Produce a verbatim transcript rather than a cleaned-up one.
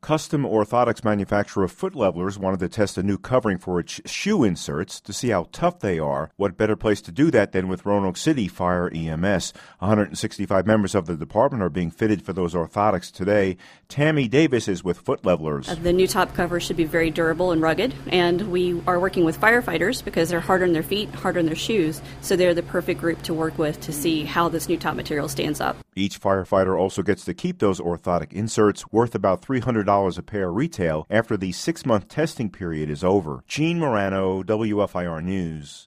Custom orthotics manufacturer Foot Levelers wanted to test a new covering for its shoe inserts to see how tough they are. What better place to do that than with Roanoke City Fire E M S? one hundred sixty-five members of the department are being fitted for those orthotics today. Tammy Davis is with Foot Levelers. Uh, the new top cover should be very durable and rugged, and we are working with firefighters because they're harder on their feet, harder on their shoes, so they're the perfect group to work with to see how this new top material stands up. Each firefighter also gets to keep those orthotic inserts, worth about three hundred dollars a pair retail, after the six-month testing period is over. Gene Morano, W F I R News.